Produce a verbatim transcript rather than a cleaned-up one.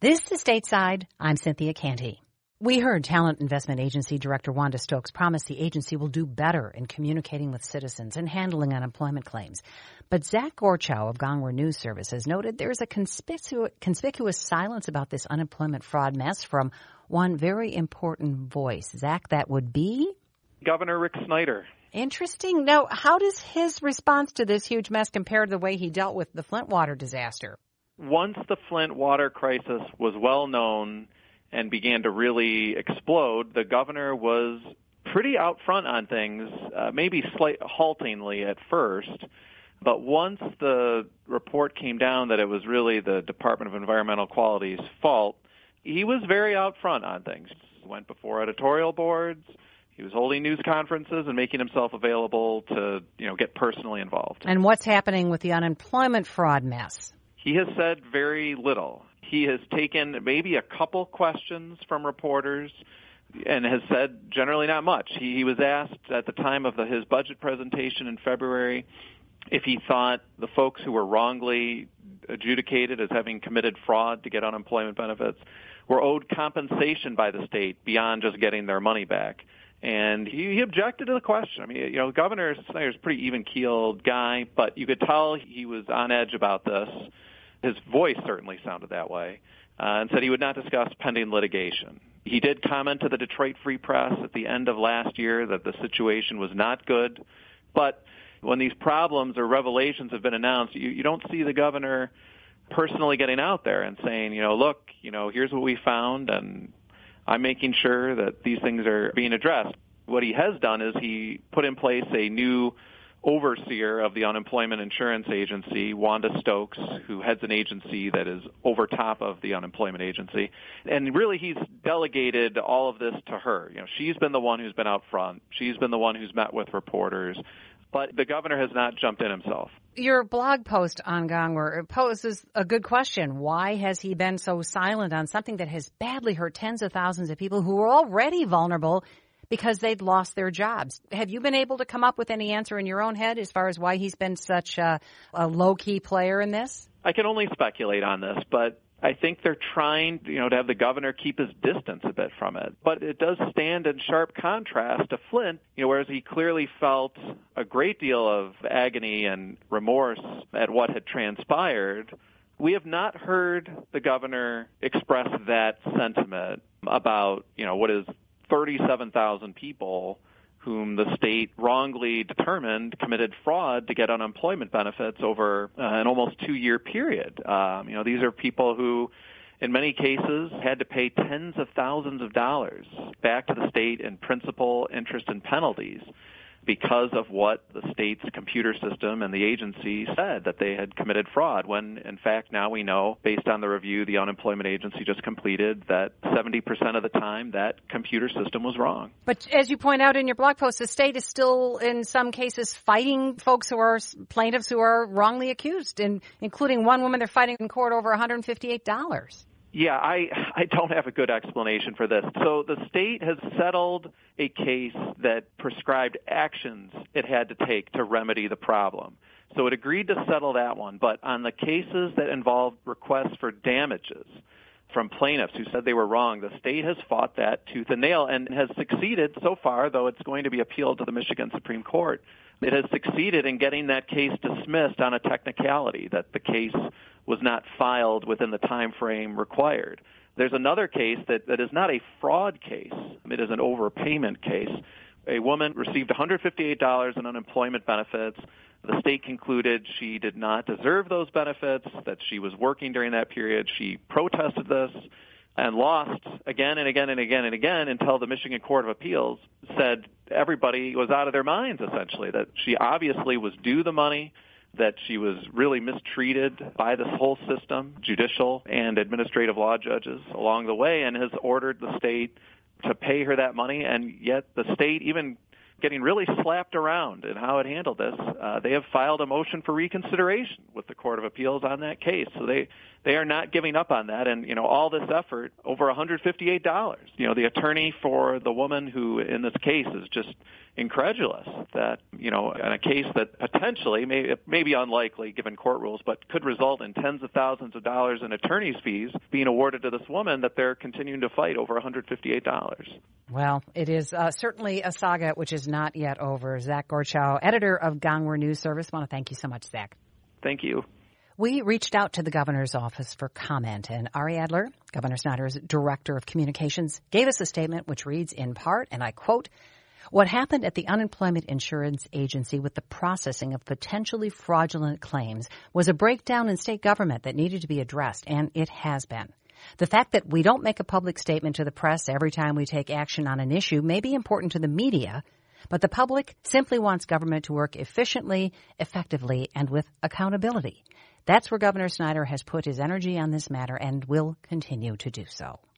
This is Stateside. I'm Cynthia Canty. We heard Talent Investment Agency Director Wanda Stokes promise the agency will do better in communicating with citizens and handling unemployment claims. But Zach Gorchow of Gongwer News Service has noted there is a conspicu- conspicuous silence about this unemployment fraud mess from one very important voice. Zach, that would be? Governor Rick Snyder. Interesting. Now, how does his response to this huge mess compare to the way he dealt with the Flint water disaster? Once the Flint water crisis was well known and began to really explode, the governor was pretty out front on things, uh, maybe slight haltingly at first. But once the report came down that it was really the Department of Environmental Quality's fault, he was very out front on things. He went before editorial boards. He was holding news conferences and making himself available to, you know, get personally involved. And what's happening with the unemployment fraud mess? He has said very little. He has taken maybe a couple questions from reporters and has said generally not much. He, he was asked at the time of the, his budget presentation in February if he thought the folks who were wrongly adjudicated as having committed fraud to get unemployment benefits were owed compensation by the state beyond just getting their money back. And he, he objected to the question. I mean, you know, Governor Snyder's a pretty even-keeled guy, but you could tell he was on edge about this. His voice certainly sounded that way, uh, and said he would not discuss pending litigation. He did comment to the Detroit Free Press at the end of last year that the situation was not good. But when these problems or revelations have been announced, you, you don't see the governor personally getting out there and saying, you know, look, you know, here's what we found, and I'm making sure that these things are being addressed. What he has done is he put in place a new overseer of the Unemployment Insurance Agency, Wanda Stokes, who heads an agency that is over top of the Unemployment Agency. And really he's delegated all of this to her. You know, she's been the one who's been out front. She's been the one who's met with reporters. But the governor has not jumped in himself. Your blog post on Gongwer poses a good question. Why has he been so silent on something that has badly hurt tens of thousands of people who are already vulnerable because they'd lost their jobs? Have you been able to come up with any answer in your own head as far as why he's been such a, a low-key player in this? I can only speculate on this, but I think they're trying, you know, to have the governor keep his distance a bit from it. But it does stand in sharp contrast to Flint, you know, whereas he clearly felt a great deal of agony and remorse at what had transpired. We have not heard the governor express that sentiment about, you know, what is thirty-seven thousand people whom the state wrongly determined committed fraud to get unemployment benefits over uh, an almost two-year period. Um, you know, these are people who, in many cases, had to pay tens of thousands of dollars back to the state in principal, interest, and penalties because of what the state's computer system and the agency said, that they had committed fraud, when, in fact, now we know, based on the review the unemployment agency just completed, that seventy percent of the time that computer system was wrong. But as you point out in your blog post, the state is still, in some cases, fighting folks who are plaintiffs who are wrongly accused, and including one woman they're fighting in court over one hundred fifty-eight dollars. Yeah, I, I don't have a good explanation for this. So the state has settled a case that prescribed actions it had to take to remedy the problem. So it agreed to settle that one. But on the cases that involved requests for damages from plaintiffs who said they were wrong, the state has fought that tooth and nail and has succeeded so far, though it's going to be appealed to the Michigan Supreme Court. It has succeeded in getting that case dismissed on a technicality, that the case was not filed within the time frame required. There's another case that, that is not a fraud case. It is an overpayment case. A woman received one hundred fifty-eight dollars in unemployment benefits. The state concluded she did not deserve those benefits, that she was working during that period. She protested this and lost again and again and again and again until the Michigan Court of Appeals said everybody was out of their minds, essentially, that she obviously was due the money, that she was really mistreated by this whole system, judicial and administrative law judges along the way, and has ordered the state to pay her that money. And yet the state, even getting really slapped around in how it handled this. Uh, they have filed a motion for reconsideration with the Court of Appeals on that case. So they, they are not giving up on that. And, you know, all this effort, over one hundred fifty-eight dollars. You know, the attorney for the woman who in this case is just incredulous that, you know, in a case that potentially, may, it may be unlikely given court rules, but could result in tens of thousands of dollars in attorney's fees being awarded to this woman, that they're continuing to fight over one hundred fifty-eight dollars. Well, it is uh, certainly a saga which is not yet over. Zach Gorchow, editor of Gangwar News Service. I want to thank you so much, Zach. Thank you. We reached out to the governor's office for comment, and Ari Adler, Governor Snyder's director of communications, gave us a statement which reads in part, and I quote, "What happened at the Unemployment Insurance Agency with the processing of potentially fraudulent claims was a breakdown in state government that needed to be addressed, and it has been. The fact that we don't make a public statement to the press every time we take action on an issue may be important to the media, but the public simply wants government to work efficiently, effectively, and with accountability. That's where Governor Snyder has put his energy on this matter and will continue to do so."